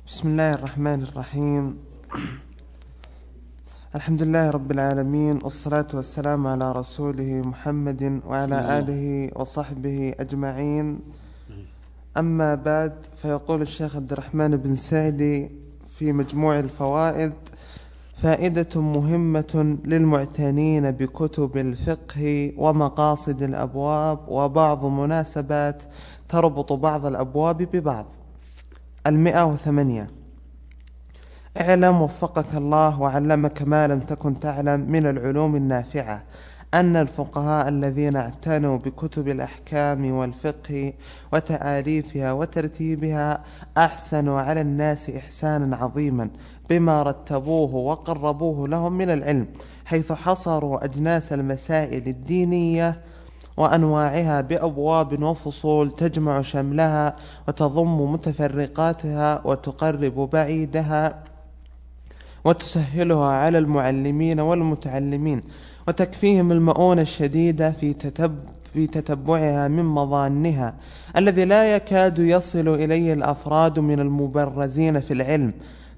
بسم الله الرحمن الرحيم. الحمد لله رب العالمين، والصلاة والسلام على رسوله محمد وعلى آله وصحبه أجمعين. أما بعد، فيقول الشيخ عبد الرحمن بن سعدي في مجموع الفوائد: فائدة مهمة للمعتنين بكتب الفقه ومقاصد الأبواب وبعض مناسبات تربط بعض الأبواب ببعض. 108: اعلم وفقك الله وعلمك ما لم تكن تعلم من العلوم النافعة أن الفقهاء الذين اعتنوا بكتب الأحكام والفقه وتآليفها وترتيبها أحسنوا على الناس إحسانا عظيما بما رتبوه وقربوه لهم من العلم، حيث حصروا أجناس المسائل الدينية وأنواعها بأبواب وفصول تجمع شملها وتضم متفرقاتها وتقرب بعيدها وتسهلها على المعلمين والمتعلمين، وتكفيهم المؤونة الشديدة في تتبعها من مظانها الذي لا يكاد يصل إليه الأفراد من المبرزين في العلم.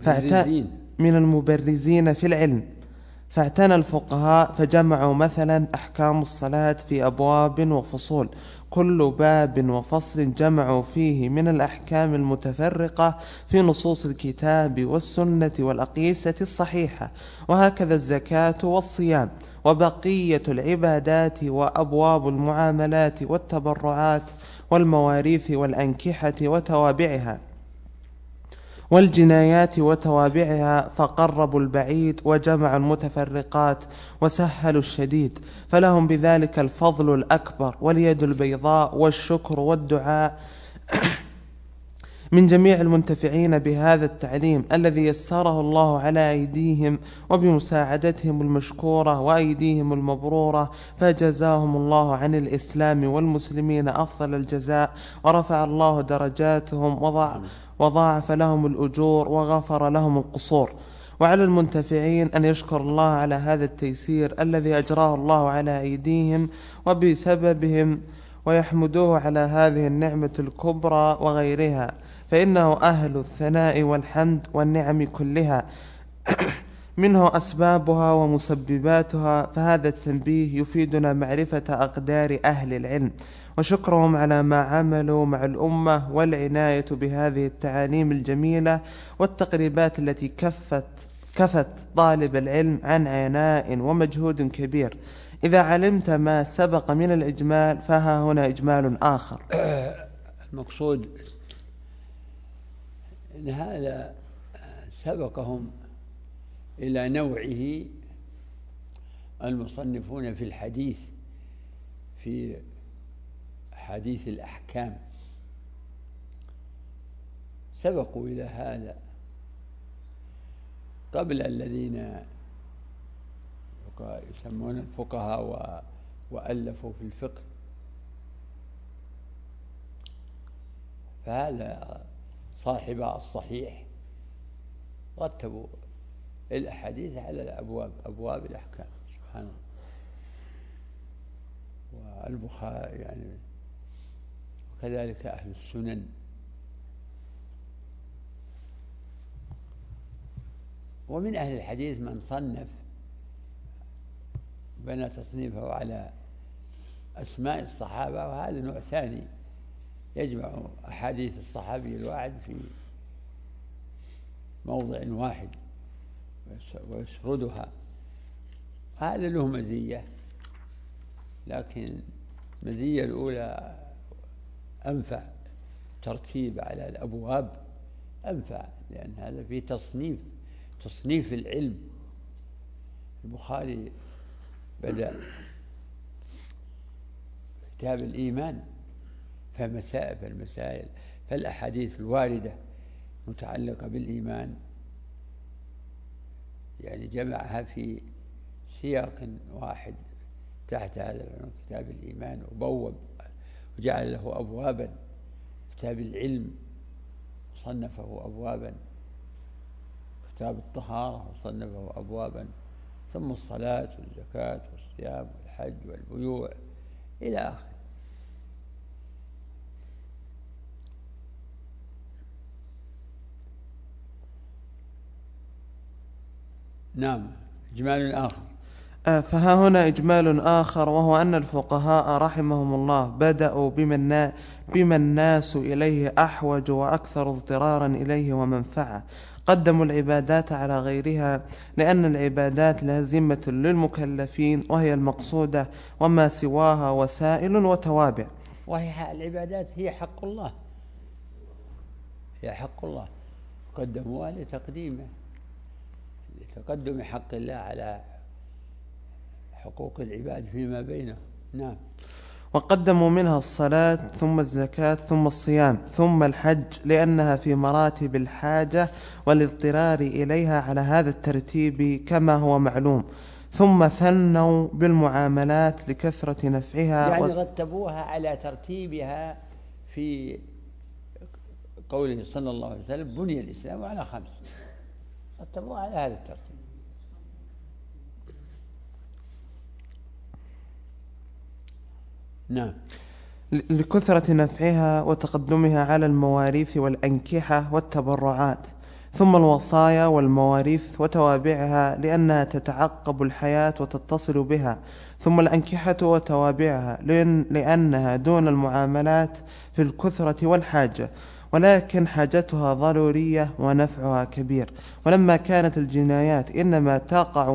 فاعتنى الفقهاء فجمعوا مثلا أحكام الصلاة في أبواب وفصول، كل باب وفصل جمعوا فيه من الأحكام المتفرقة في نصوص الكتاب والسنة والأقيسة الصحيحة، وهكذا الزكاة والصيام وبقية العبادات وأبواب المعاملات والتبرعات والمواريث والأنكحة وتوابعها والجنايات وتوابعها، فقربوا البعيد وجمعوا المتفرقات وسهلوا الشديد، فلهم بذلك الفضل الأكبر واليد البيضاء والشكر والدعاء من جميع المنتفعين بهذا التعليم الذي يسره الله على أيديهم وبمساعدتهم المشكورة وأيديهم المبرورة، فجزاهم الله عن الإسلام والمسلمين أفضل الجزاء، ورفع الله درجاتهم وضاعف لهم الأجور وغفر لهم القصور. وعلى المنتفعين أن يشكر الله على هذا التيسير الذي أجراه الله على أيديهم وبسببهم، ويحمدوه على هذه النعمة الكبرى وغيرها، فإنه أهل الثناء والحمد والنعم كلها منه أسبابها ومسبباتها. فهذا التنبيه يفيدنا معرفة أقدار أهل العلم وشكرهم على ما عملوا مع الأمة، والعناية بهذه التعاليم الجميلة والتقريبات التي كفت طالب العلم عن عناء ومجهود كبير. إذا علمت ما سبق من الإجمال، فها هنا إجمال آخر. المقصود أن هذا سبقهم إلى نوعه المصنفون في الحديث، في حديث الأحكام، سبقوا إلى هذا قبل الذين يسمون الفقهاء وألفوا في الفقه. فهذا صاحب الصحيح رتبوا الأحاديث على الأبواب، أبواب الأحكام، سبحان الله. والبخاري يعني وكذلك أهل السنن. ومن أهل الحديث من صنف بنى تصنيفه على أسماء الصحابة، وهذا نوع ثاني، يجمع أحاديث الصحابي الواحد في موضع واحد ويسردها. هذا له مزية، لكن المزية الأولى أنفع، ترتيب على الأبواب أنفع، لأن هذا فيه تصنيف العلم. البخاري بدأ كتاب الإيمان، فالمسائل فالأحاديث الواردة متعلقة بالإيمان يعني جمعها في سياق واحد تحت هذا كتاب الإيمان، وبوب وجعل له أبوابا. كتاب العلم صنفه أبوابا، كتاب الطهارة صنفه أبوابا، ثم الصلاة والزكاة والصيام والحج والبيوع إلى آخره. نعم. إجمال آخر. فها هنا إجمال آخر، وهو أن الفقهاء رحمهم الله بدأوا بما الناس إليه أحوج وأكثر اضطرارا إليه ومنفعة. قدموا العبادات على غيرها لأن العبادات لازمة للمكلفين وهي المقصودة، وما سواها وسائل وتوابع. وهي العبادات هي حق الله، هي حق الله، قدموها لتقدم حق الله على حقوق العباد فيما بينهم. نعم. وقدموا منها الصلاة ثم الزكاة ثم الصيام ثم الحج، لأنها في مراتب الحاجة والاضطرار إليها على هذا الترتيب كما هو معلوم. ثم ثنوا بالمعاملات لكثرة نفعها، يعني رتبوها على ترتيبها في قوله صلى الله عليه وسلم: بني الإسلام على 5، رتبوها على هذا الترتيب. نعم. لكثرة نفعها وتقدمها على المواريث والأنكحة والتبرعات، ثم الوصايا والمواريث وتوابعها لأنها تتعقب الحياة وتتصل بها، ثم الأنكحة وتوابعها لأنها دون المعاملات في الكثرة والحاجة، ولكن حاجتها ضرورية ونفعها كبير. ولما كانت الجنايات إنما تقع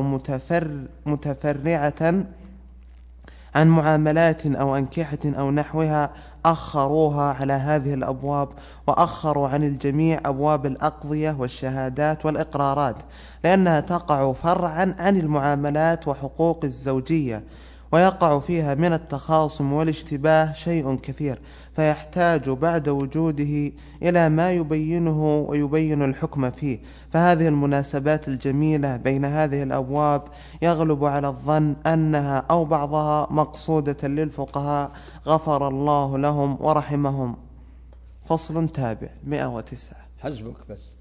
متفرعة عن معاملات أو أنكحة أو نحوها، أخروها على هذه الأبواب، وأخروا عن الجميع أبواب الأقضية والشهادات والإقرارات، لأنها تقع فرعا عن المعاملات وحقوق الزوجية، ويقع فيها من التخاصم والاشتباه شيء كثير، فيحتاج بعد وجوده إلى ما يبينه ويبين الحكم فيه. فهذه المناسبات الجميلة بين هذه الأبواب يغلب على الظن أنها أو بعضها مقصودة للفقهاء غفر الله لهم ورحمهم. فصل تابع 109. حسبك بس.